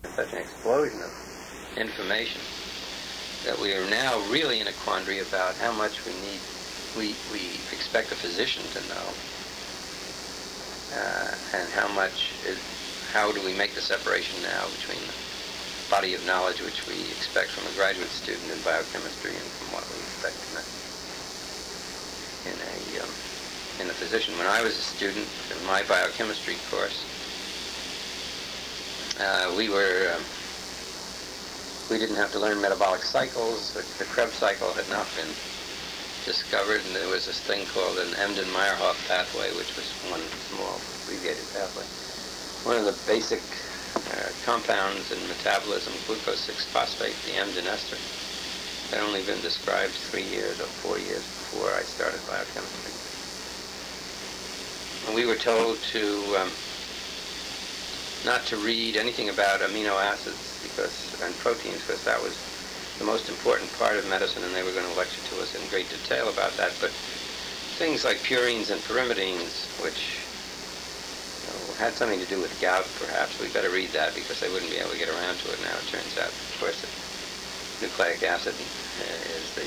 such an explosion of information that we are now really in a quandary about how much we expect a physician to know, and how do we make the separation now between the body of knowledge which we expect from a graduate student in biochemistry and from what we expect in a physician. When I was a student in my biochemistry course, we didn't have to learn metabolic cycles. The Krebs cycle had not been discovered, and there was this thing called an Embden-Meyerhoff pathway, which was one small abbreviated pathway. One of the basic compounds in metabolism, glucose 6-phosphate, the Embden ester, had only been described 3 years or 4 years before I started biochemistry. And we were told not to read anything about amino acids and proteins, because that was the most important part of medicine, and they were going to lecture to us in great detail about that. But things like purines and pyrimidines, which had something to do with gout, perhaps, we better read that because they wouldn't be able to get around to it now. It turns out, of course, that nucleic acid is the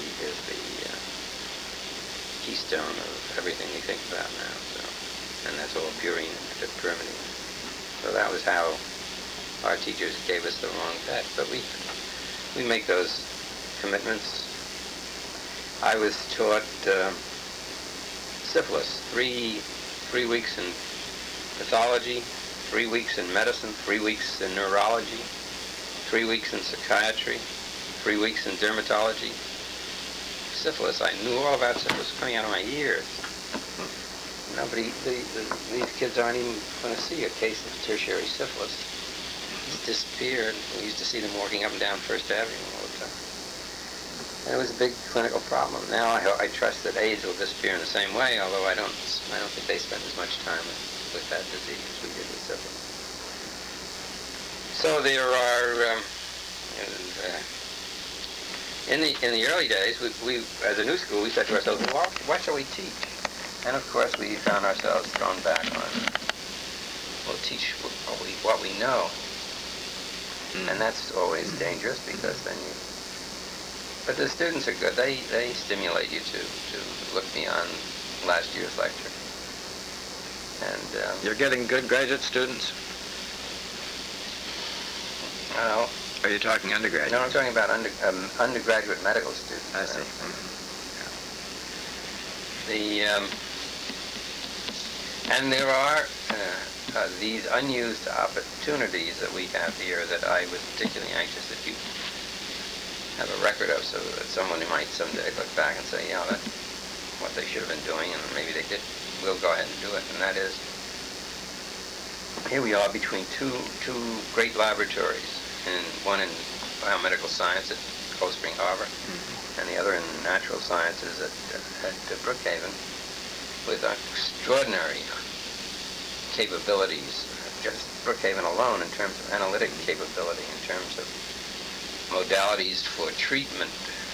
keystone of everything we think about now. So, and that's all purine and pyrimidine. So that was how our teachers gave us the wrong text. But we make those commitments. I was taught syphilis, three weeks in pathology, 3 weeks in medicine, 3 weeks in neurology, 3 weeks in psychiatry, 3 weeks in dermatology. Syphilis, I knew all about syphilis coming out of my ears. These kids aren't even going to see a case of tertiary syphilis. It's disappeared. We used to see them walking up and down First Avenue all the time. And it was a big clinical problem. Now I trust that AIDS will disappear in the same way, although I don't think they spend as much time with that disease as we did with syphilis. So there are, in the early days, we as a new school, we said to ourselves, well, what shall we teach? And of course, we found ourselves thrown back on, we'll teach what we know. And that's always dangerous, because then but the students are good. They stimulate you to look beyond last year's lecture. And you're getting good graduate students? No. Are you talking undergraduate? No, I'm talking about undergraduate medical students. I see. And there are these unused opportunities that we have here that I was particularly anxious that you have a record of, so that someone who might someday look back and say, yeah, that's what they should have been doing, and maybe they did. We'll go ahead and do it. And that is, here we are between two great laboratories, one in biomedical science at Cold Spring Harbor, and the other in natural sciences at Brookhaven, with extraordinary capabilities, just Brookhaven alone, in terms of analytic capability, in terms of modalities for treatment,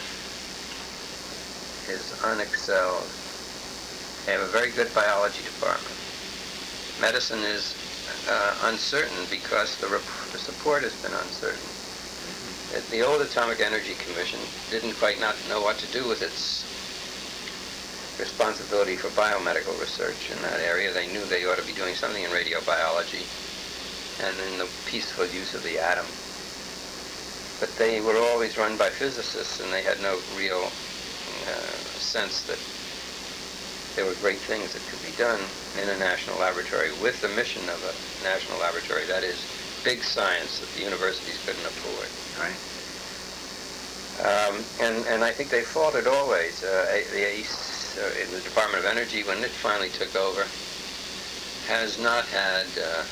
is unexcelled. They have a very good biology department. Medicine is uncertain because the support has been uncertain. The old Atomic Energy Commission didn't quite know what to do with its responsibility for biomedical research in that area. They knew they ought to be doing something in radiobiology and in the peaceful use of the atom. But they were always run by physicists, and they had no real sense that there were great things that could be done in a national laboratory with the mission of a national laboratory. That is, big science that the universities couldn't afford. Right. And I think they faltered always. The ACE, in the Department of Energy, when it finally took over, has not had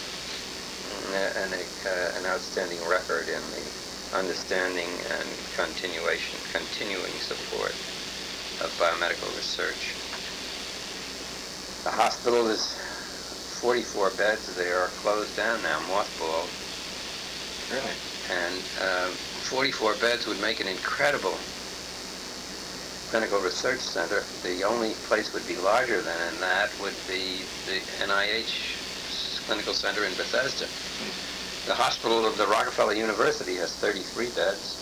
an outstanding record in the understanding and continuing support of biomedical research. The hospital is 44 beds. They are closed down now, mothballed. Really? And 44 beds would make an incredible clinical research center. The only place would be larger than that would be the NIH Clinical Center in Bethesda. The hospital of the Rockefeller University has 33 beds.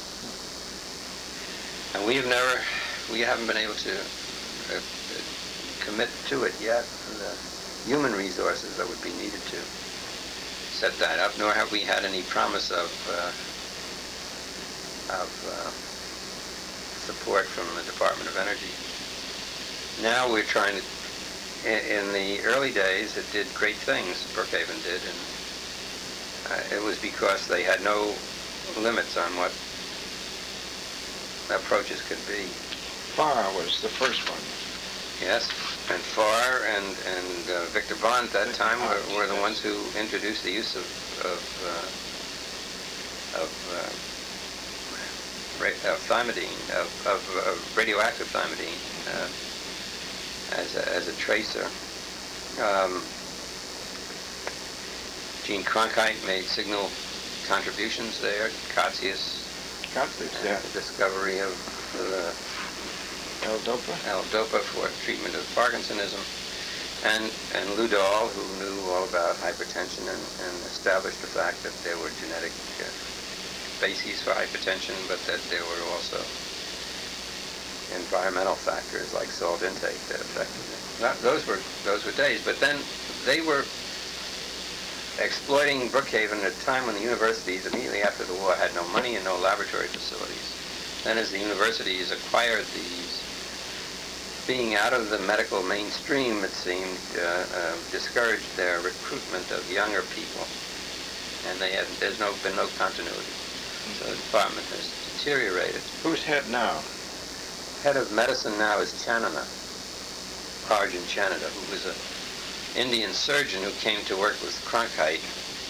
And we haven't been able to commit to it yet the human resources that would be needed to set that up, nor have we had any promise of support from the Department of Energy. Now we're trying to, in the early days, it did great things, Brookhaven did, and it was because they had no limits on what approaches could be. FAR was the first one. Yes, and FAR and Victor Bond at that time were the ones who introduced the use of thymidine, of radioactive thymidine as a tracer. Gene Cronkite made signal contributions there. Kotzius, Yeah. the discovery of L-DOPA for treatment of Parkinsonism, and Lou Dahl, who knew all about hypertension and established the fact that there were genetic bases for hypertension, but that there were also environmental factors like salt intake that affected it. Those were days, but then they were exploiting Brookhaven at a time when the universities, immediately after the war, had no money and no laboratory facilities. Then as the universities acquired these, being out of the medical mainstream, it seemed, discouraged their recruitment of younger people. And there's been no continuity. So the department has deteriorated. Who's head now? Head of medicine now is Chanana, Arjun Chanana, who was an Indian surgeon who came to work with Cronkite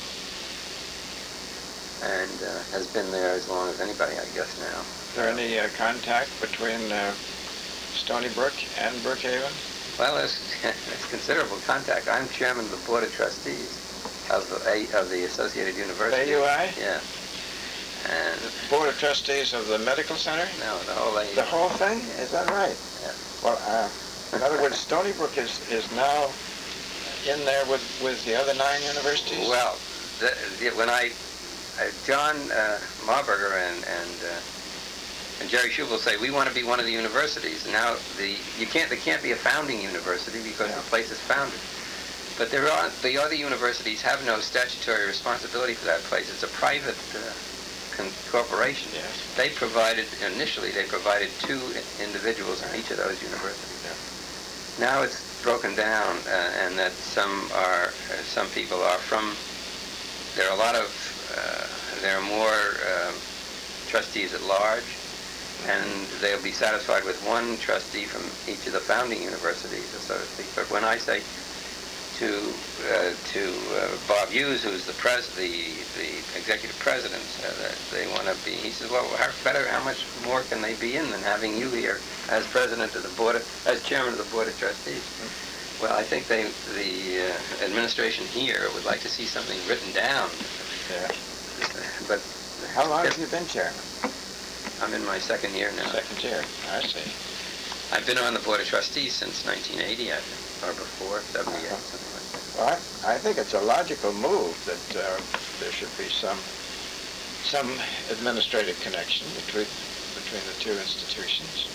and has been there as long as anybody, I guess, now. Is there any contact between Stony Brook and Brookhaven? Well, there's considerable contact. I'm chairman of the board of trustees of the Associated University. AUI? Yeah. And Board of Trustees of the Medical Center? no, the whole AUI. The whole thing? Yeah. Is that right? Yeah. Well, in other words, Stony Brook is now in there with the other 9 universities? Well, when John Marburger and Jerry Schubel say we want to be one of the universities. Now there can't be a founding university because the place is founded. But the other universities have no statutory responsibility for that place. It's a private corporation. Yes. Initially they provided 2 individuals in each of those universities. Yeah. Now it's broken down, and that some people are from. There are more trustees at large, and they'll be satisfied with one trustee from each of the founding universities, so to speak. But when I say to Bob Hughes, who's the executive president, they want to be. He says, "Well, how much more can they be in than having you here as president of the board, as chairman of the board of trustees?" Well, I think the administration here would like to see something written down. Yeah. But How long have you been chairman? I'm in my second year now. Second year. I see. I've been on the board of trustees since 1980, I think, or before 78, something like that. Well, I think it's a logical move that there should be some administrative connection between the 2 institutions.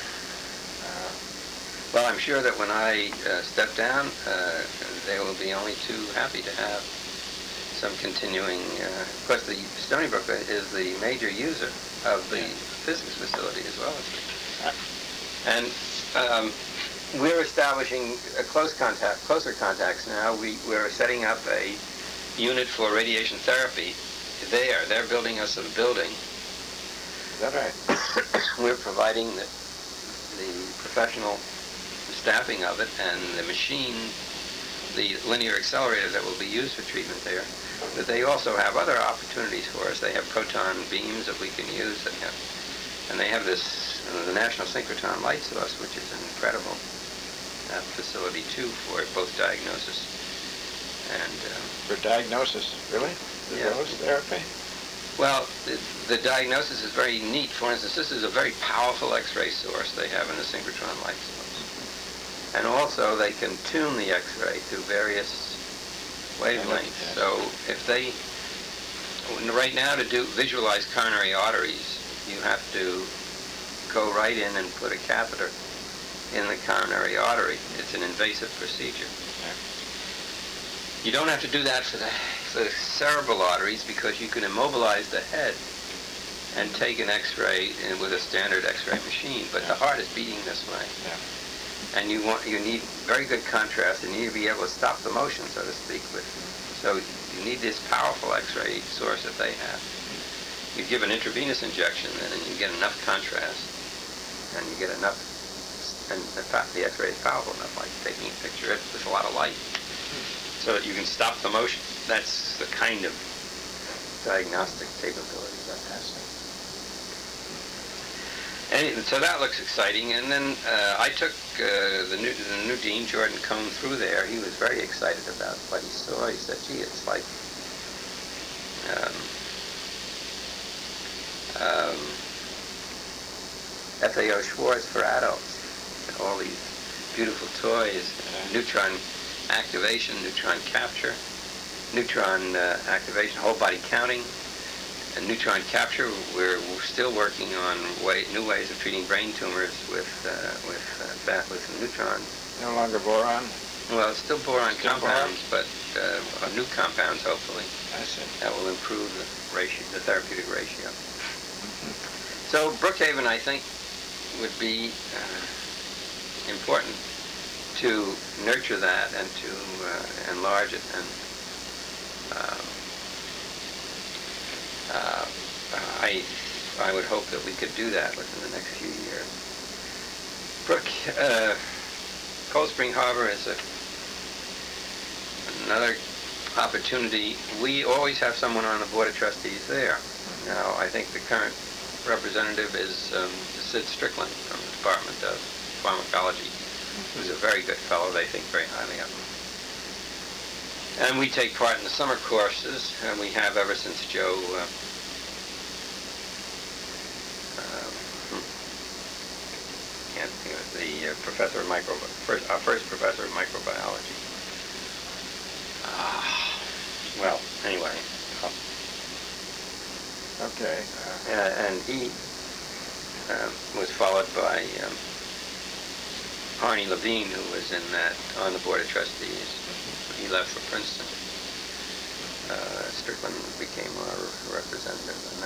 Well, I'm sure that when I step down, they will be only too happy to have some continuing. Of course, the Stony Brook is the major user of the physics facility as well. And we're establishing closer contacts now. We're setting up a unit for radiation therapy there. They're building us a building. Is that right? We're providing the professional staffing of it and the machine, the linear accelerator that will be used for treatment there. But they also have other opportunities for us. They have proton beams that we can use, and they have the National Synchrotron Light Source, which is an incredible facility too for both diagnosis and For diagnosis, really? Yeah. Dose therapy? well, the diagnosis is very neat. For instance, this is a very powerful X-ray source they have in the synchrotron light source. And also they can tune the X-ray to various wavelengths. Yes. So if they right now to visualize coronary arteries, you have to go right in and put a catheter in the coronary artery. It's an invasive procedure. You don't have to do that for the cerebral arteries because you can immobilize the head and take an X-ray with a standard X-ray machine. But the heart is beating this way, and you need very good contrast. You need to be able to stop the motion, so to speak. So you need this powerful X-ray source that they have. You give an intravenous injection, and then you get enough contrast, and you get enough. And the X-ray is powerful enough, like taking a picture with a lot of light, so that you can stop the motion. That's the kind of diagnostic capability that has. And so that looks exciting. And then I took the new dean, Jordan Cohn, through there. He was very excited about what he saw. He said, "Gee, it's like FAO Schwartz for adults. All these beautiful toys, neutron activation, neutron capture, neutron activation, whole body counting, and neutron capture. We're still working on new ways of treating brain tumors with neutrons. No longer boron? Well, still boron compounds, but new compounds, hopefully. I see. That will improve the therapeutic ratio. So Brookhaven, I think, would be important to nurture that and to enlarge it, and I would hope that we could do that within the next few years. Cold Spring Harbor is another opportunity. We always have someone on the Board of Trustees there. Now, I think the current representative is Sid Strickland from the Department of Pharmacology, who's a very good fellow. They think very highly of him. And we take part in the summer courses, and we have ever since Joe the professor of our first professor of microbiology. Well, anyway. Okay. And he was followed by Arnie Levine, who was on the Board of Trustees. He left for Princeton. Strickland became our representative, and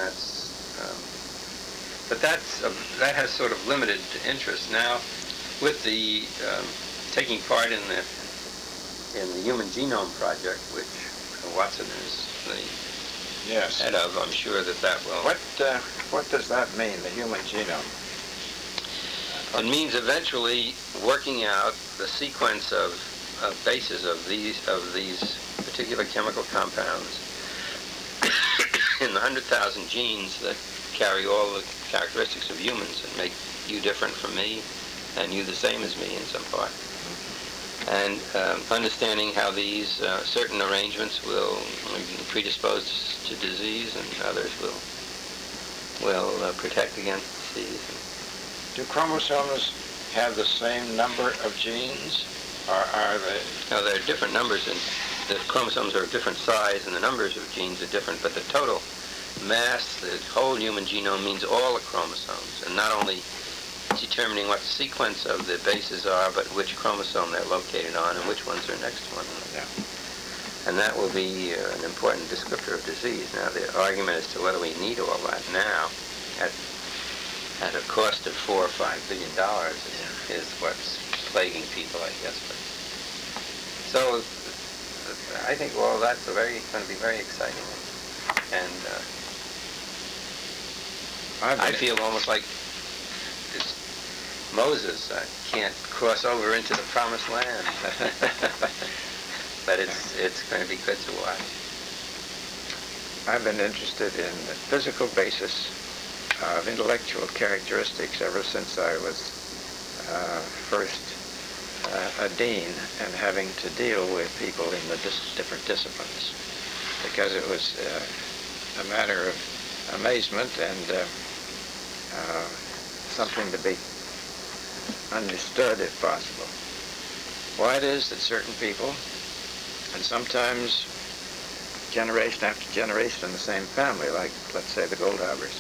that has sort of limited interest now. With the taking part in the Human Genome Project, which Watson is the head of, I'm sure that will. What does that mean, the human genome? It means eventually working out the sequence of bases of these particular chemical compounds in the 100,000 genes that carry all the characteristics of humans and make you different from me and you the same as me in some part. And understanding how these certain arrangements will predispose to disease and others will protect against disease. Do chromosomes have the same number of genes, or are they? No, there are different numbers, and the chromosomes are of different size, and the numbers of genes are different, but the total mass, the whole human genome, means all the chromosomes, and not only determining what the sequence of the bases are, but which chromosome they're located on and which ones are next to one another. Yeah. And that will be an important descriptor of disease. Now, the argument as to whether we need all that now at a cost of $4 or $5 billion is what's plaguing people, I guess. But, so I think all that's going to be very exciting. And I feel almost like Moses can't cross over into the promised land. But it's going to be good to watch. I've been interested in the physical basis of intellectual characteristics ever since I was first a dean and having to deal with people in the different disciplines, because it was a matter of amazement and something to be understood, if possible. Why it is that certain people, and sometimes generation after generation in the same family, like, let's say, the Goldhabers,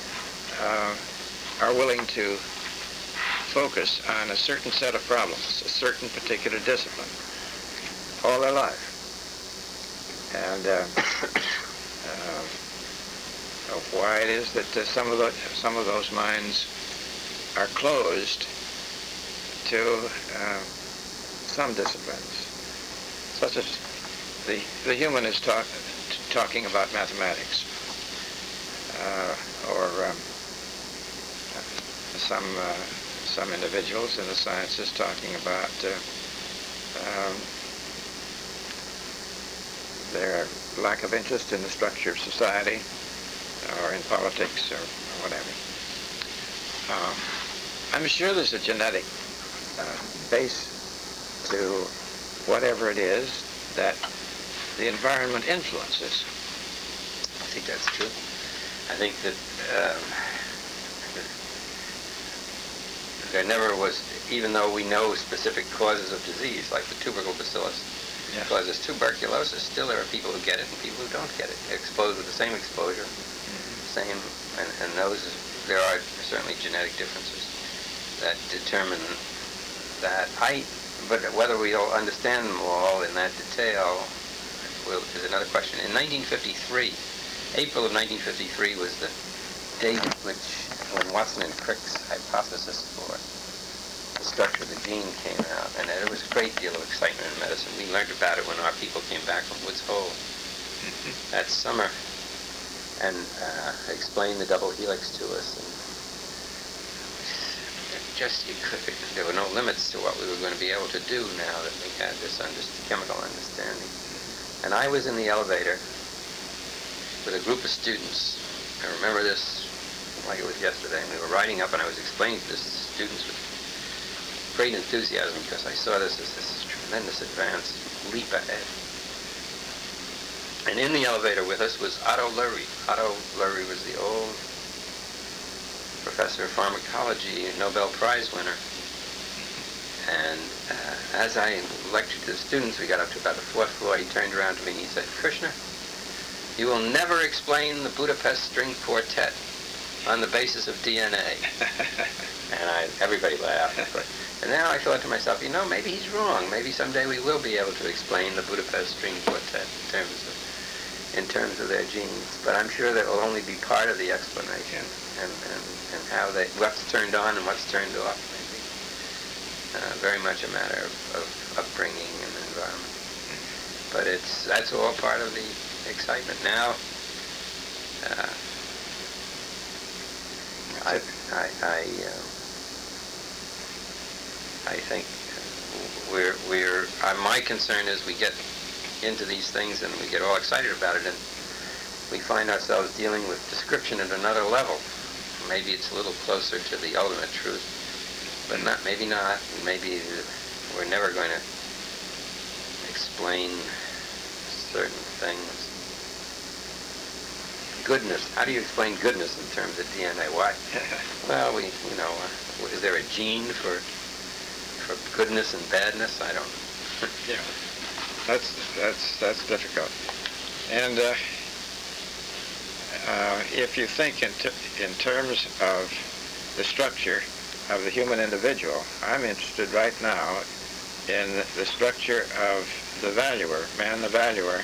are willing to focus on a certain set of problems, a certain particular discipline, all their life. And why it is that some of those minds are closed to some disciplines, such as the humanist talking about mathematics, or some individuals in the sciences talking about their lack of interest in the structure of society, or in politics, or whatever. I'm sure there's a genetic base to whatever it is that the environment influences. I think that's true. I think that there never was, even though we know specific causes of disease, like the tubercle bacillus causes tuberculosis, still there are people who get it and people who don't get it. They're exposed with the same exposure, same, and there are certainly genetic differences that determine that. But whether we'll understand them all in that detail is another question. In 1953, April of 1953 was the date when Watson and Crick's hypothesis for the structure of the gene came out, and there was a great deal of excitement in medicine. We learned about it when our people came back from Woods Hole that summer and explained the double helix to us. And there were no limits to what we were going to be able to do now that we had this chemical understanding. And I was in the elevator with a group of students. I remember this like it was yesterday. And we were riding up, and I was explaining to the students with great enthusiasm because I saw this as this tremendous advance leap ahead. And in the elevator with us was Otto Lurie. Otto Lurie was the old professor of pharmacology, Nobel Prize winner. And as I lectured to the students, we got up to about the fourth floor. He turned around to me and he said, "Krishna, you will never explain the Budapest String Quartet on the basis of DNA." And everybody laughed. And now I thought to myself, maybe he's wrong. Maybe someday we will be able to explain the Budapest String Quartet in terms of their genes. But I'm sure that will only be part of the explanation, and how what's turned on and what's turned off. Very much a matter of upbringing and environment. But that's all part of the excitement. Now, I think my concern is we get into these things and we get all excited about it, and we find ourselves dealing with description at another level. Maybe it's a little closer to the ultimate truth, but maybe not. Maybe we're never going to explain certain things. Goodness. How do you explain goodness in terms of DNA? Why? Well, is there a gene for goodness and badness? I don't know. Yeah, that's difficult. And if you think in terms of the structure of the human individual, I'm interested right now in the structure of the valuer, man the valuer,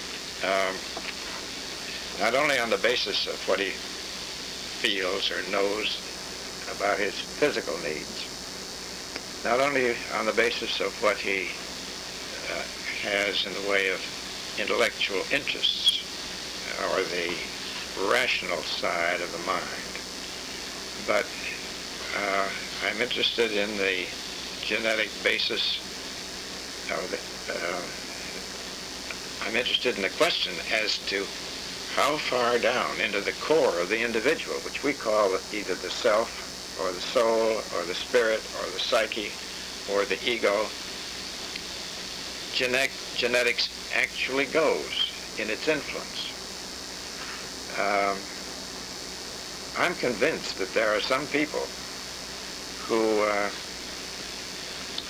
not only on the basis of what he feels or knows about his physical needs, not only on the basis of what he has in the way of intellectual interests or the rational side of the mind, but I'm interested in the genetic basis of I'm interested in the question as to how far down into the core of the individual, which we call either the self or the soul or the spirit or the psyche or the ego, genetics actually goes in its influence. I'm convinced that there are some people who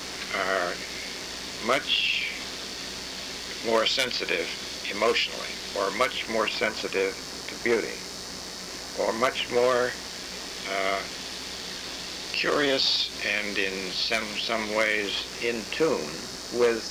are much more sensitive emotionally or much more sensitive to beauty, or much more curious and in some ways in tune with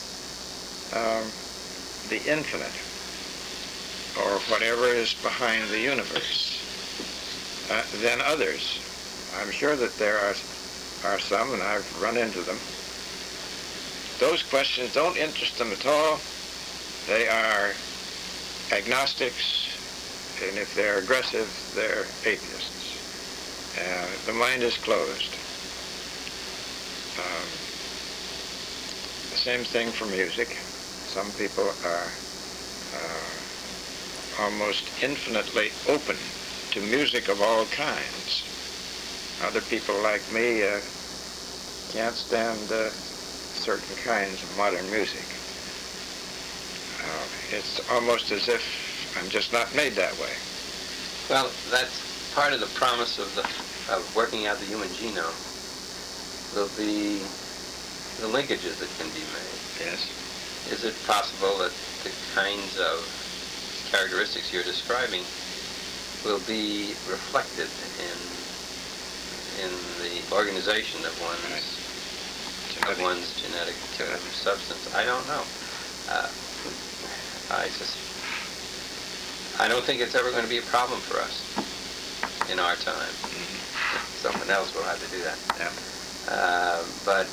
the infinite, or whatever is behind the universe, than others. I'm sure that there are some, and I've run into them. Those questions don't interest them at all. They are agnostics, and if they're aggressive, they're atheists. The mind is closed. The same thing for music. Some people are almost infinitely open to music of all kinds. Other people like me can't stand certain kinds of modern music. It's almost as if I'm just not made that way. Well, that's part of the promise of working out the human genome. Will be the linkages that can be made. Yes. Is it possible that the kinds of characteristics you're describing will be reflected in the organization of one's genetic substance? I don't know. I don't think it's ever going to be a problem for us in our time. Someone else will have to do that. Yeah. But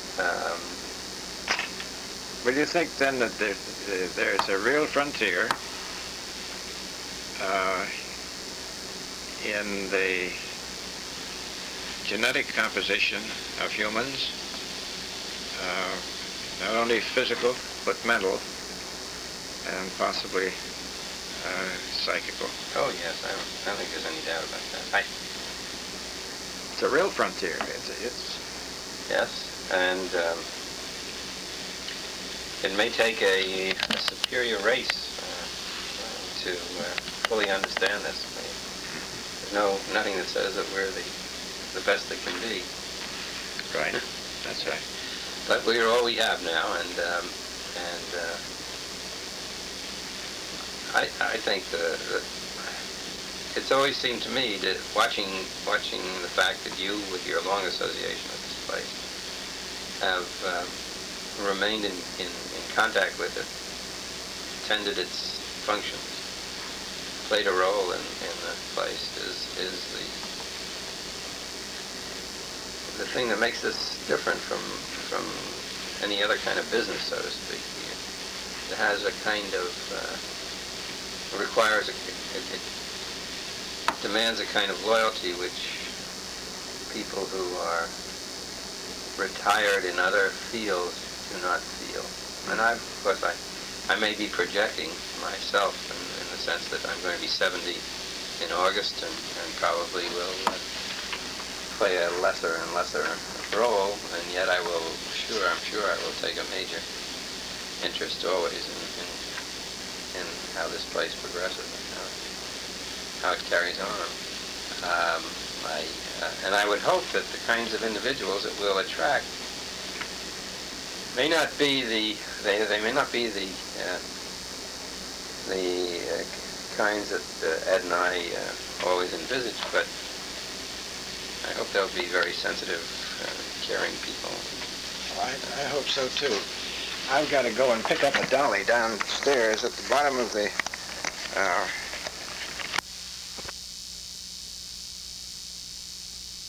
do you think then that there's a real frontier in the genetic composition of humans, not only physical but mental and possibly psychical? oh yes, I don't think there's any doubt about that. It's a real frontier. Yes, and it may take a superior race to fully understand this. There's nothing that says that we're the best that can be. Right. That's right. But we're all we have now, and I think that it's always seemed to me that watching the fact that you, with your long association with this place, have remained in contact with it, tended its functions, played a role in the place, is the thing that makes this different from any other kind of business, so to speak. It has a kind of requires it demands a kind of loyalty which people who are retired in other fields do not feel. And of course I may be projecting myself in the sense that I'm going to be 70 in August and probably will play a lesser and lesser role, and yet I'm sure I will take a major interest always in how this place progresses and how it carries on. And I would hope that the kinds of individuals it will attract may not be the kinds that Ed and I always envisaged, but I hope they'll be very sensitive, caring people. I hope so too. I've got to go and pick up a dolly downstairs at the bottom of the